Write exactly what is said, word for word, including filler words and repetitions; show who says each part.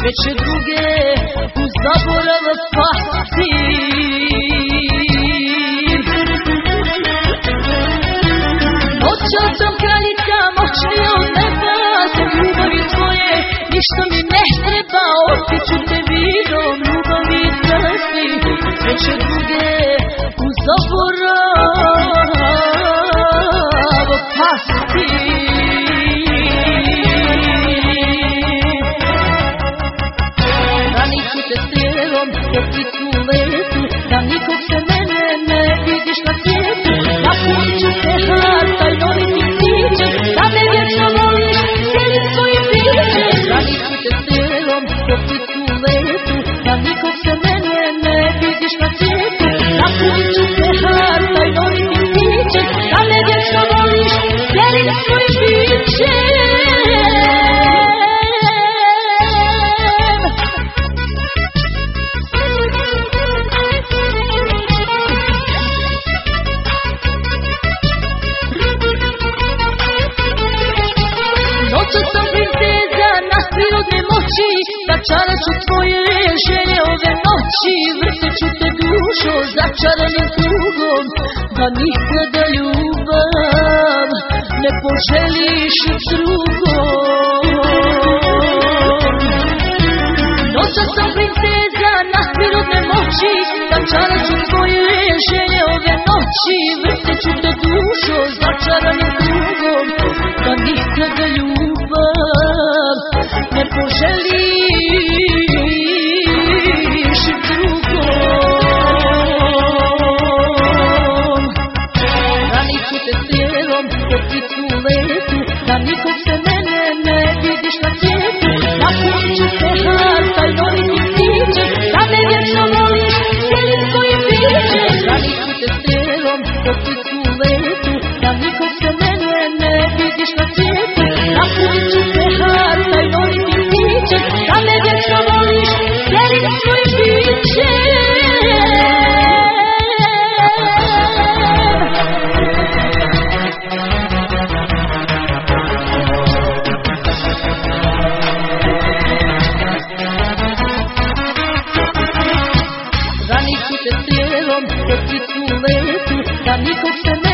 Speaker 1: sve će druge u zaborav pasti. Noćas sam kraljica moćnija od neba, za ljubavi tvoje ništa mi ne treba, otiću te vidom ljubavi i strasti, sve će druge u zaborav pasti. Raniću te strijelom po pticu letu, da nikog se mene ne vidiš na svijetu. Napunit ću te hartaj novim ptićem, da me vječno voliš cijelim svojim bićem. Raniću te strijelom po pticu letu, da nikog se mene ne vidiš na svijetu. Napunit ću te hartaj novim ptićem, da me vječno voliš cijelim svojim bićem. Noćas sam princeza na prirodne moći, začarat ću tvoje želje ove noći. Vrtit ću te dušo začaranim krugom, da nikada ljubav ne poželiš drugom. Noćas sam princeza na prirodne moći, začarat ću tvoje želje ove noći. Vrtit ću te dušo začaranim krugom, da nikada ljubav ne poželiš drugom. Raniću te strijelom po pticu letu, da nikog se mene ne vidiš na svijetu. Napunit ću te hartaj novim ptićem, da me vječno voliš cijelim svojim bićem. Raniću te strijelom po pticu letu, da nikog se mene ne vidiš na svijetu. Napunit ću te hartaj novim ptićem, da me vječno voliš cijelim svojim bićem. Raniću te strijelom po pticu letu, da nikog se ne